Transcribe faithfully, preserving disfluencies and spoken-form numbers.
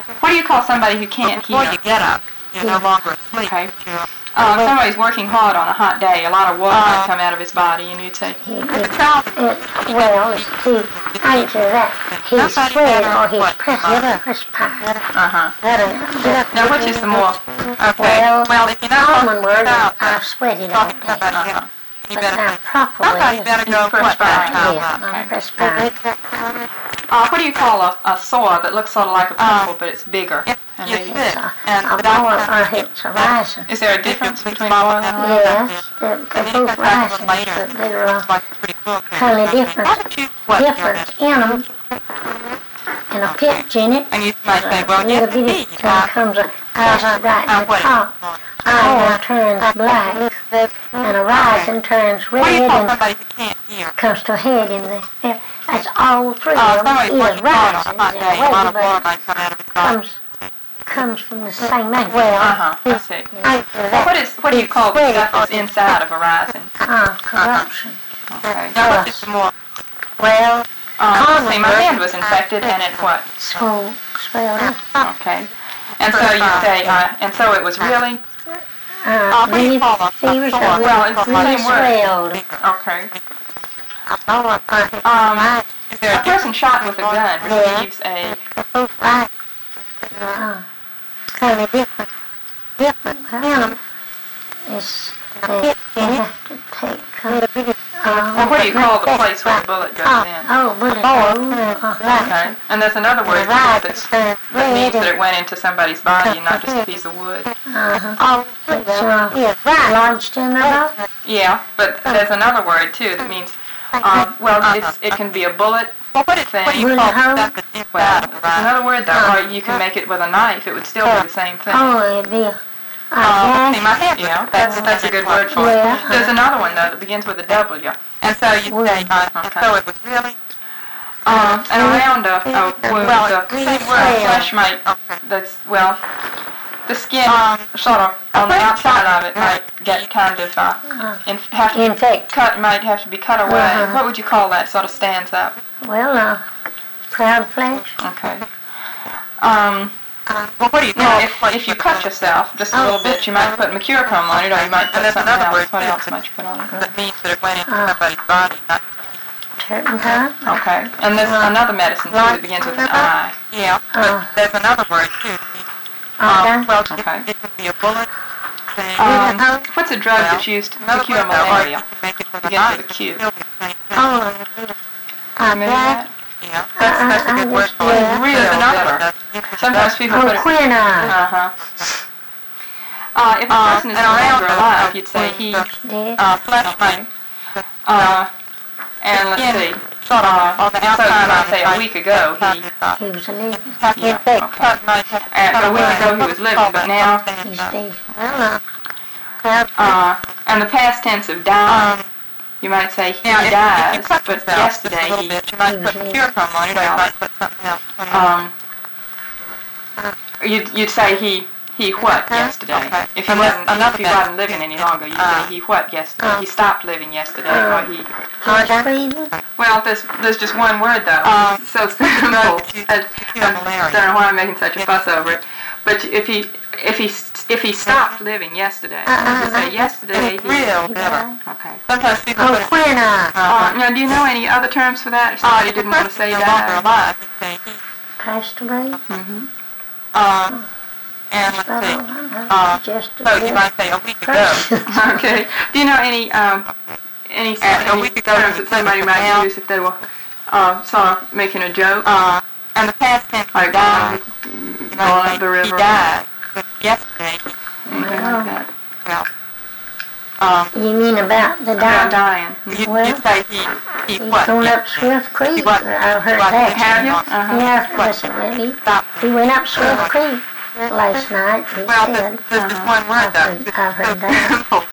What do you call somebody who can't hear? Before you get up, you're no longer asleep. Okay. Uh, if somebody's working hard on a hot day, a lot of water Uh, might come out of his body, and you'd say, He, it, it, well, it's to answer that. He's sweat or he's pressing perspire. uh-huh. Now, which is the more, okay, Well, Well, if you know common word is about I've sweated all talking to day. somebody, uh-huh. you But better, now proper somebody way better is go what perspiring. that yeah, time. I'm perspiring. Uh, what do you call a, a sore that looks sort of like a pimple, but it's bigger? If And you maybe- sit It's a, and a the boil doctor or it's a rising. Is there a difference between boil and a Yes, they're, they're both rising, but they're uh, like pretty cool. kind of different. Why don't you what Difference in them, and a pitch in it. And you might say, A well, little yes, bitty indeed. uh, comes a eyes right Uh, in the what? top. Eye now turns black, and a rising turns What do you red, call and somebody who can't hear? comes to a head in the. Yeah, that's all three Uh, of them somebody's is working hard on a rising hot in day, a a lot way, of water but might come out of his body. comes comes from the same thing. Uh-huh, I see. Well, what is, what do you call the stuff that's inside of a rising? Ah, corruption. Okay. Now, what is the more, Well, Um, see, my hand was infected, and it what? so spelled out. Okay. And so you say, uh, and so it was really, Uh, what do you really call a fevers sore? are Well, it's the really same word. swelled. okay. Um, Um, is there a a person shot with a gun receives a, uh, kind of different. Different. Well, it's, they, they have to take, uh, well, what do you call the place where the bullet goes oh, in? oh, bullet hole. Uh, right. Okay. And there's another word Right. that's, Turns that means red that and, it went into somebody's body and not just a piece of wood. uh-huh. It's, uh, lodged in the road. Yeah, but there's another word too that means, um, well, it's, it can be a bullet well, what is, thing. what do you Bullet call hole? stuff that's Well, inside of it's the right? another word though, or you can make it with a knife. It would still be the same thing. Oh, it'd be a, a Uh, see, my gash. hand, Yeah, that's that's a good word for it. Yeah. There's another one though that begins with a W. And so you say, uh, and so it was really, Um, and around a, a wound, well, the same uh, word. flesh might, Okay. that's, well, the skin Um, sort of on the a outside of it might get kind of, uh, in, have to Infect. cut, might have to be cut away. Uh-huh. What would you call that? Sort of stands up. Well, uh, proud flesh. Okay. Um, well, what do you now, call if, if you cut yourself just a little bit, you might put mercurochrome on it, or you might put And there's something another else. word, What too. else might you put on it? that means that it went into Uh. somebody's body, not, Turpentine. Okay. And there's another medicine too that begins with an I. yeah, Uh. but there's another word too. Okay. Um, well, Okay. it, it can be a bullet thing. Um, what's a drug Well, that's used to another cure word, though, or malaria? you can make it with a Begins knife. with a Q. Still be the same thing. Oh, Remember that? Yeah, that's, that's a I- I good word just- for it. yeah. Real There's another bitter. one that's into the Sometimes gut. people oh, put it. quinine. Uh-huh. Uh, if a Uh, person is and no around longer the- alive, you'd say he, Dead. Uh, flesh okay. might, Uh, and let's see, sort of uh, on the so outside you might of say the a week ago he, He was a living. yeah, infect, okay. cut might have And cut a week away. ago he was living, but now, He's dead. Well, uh, proud flesh. uh, and the past tense of die, Um, you might say he now, if, if you dies, cut but yourself yesterday just a little he, bit, you might put Usually. mercurochrome on it, or you Well, might put something else on it. um, you'd, you'd say he, he what yesterday? Okay. If he And wasn't, that's another if he wasn't medicine. living any longer, you'd Uh, say he what yesterday? uh, He stopped living yesterday, uh, or he, Heart breathing. well, there's, there's just one word though. Um, It's so simple. that you- I, you cure I malaria. don't know why I'm making such a fuss over it. But if he, if he, if he stopped living yesterday, Uh, you say yesterday he, Real He bitter. died. okay. Sometimes people Oh, put it, quinine. Uh, now, do you know any other terms for that? If uh, somebody if the didn't want to person say is no longer that. alive, you say he, Passed away. Mm-hmm. um, and let's That's see, all I know. uh, Just a so you dead might say a week ago. person. Okay. Do you know any, um, any, And a any week ago terms that somebody might now- use if they were, uh, sort of making a joke? Uh, and the past tense Like of die, going, you going might up say the river. he died, but yesterday, Anything like that. well, um, You mean about the About dying? dying. you, Well, you say he, he He's what? going up Swift Creek. what? I've heard what, that. Have you? Uh, Uh-huh. Yeah, What? listen, he, Stop. he went up Swift Creek last night, he Well, said. there's, there's just Uh-huh. one word I've heard, though. I've heard that. Simple.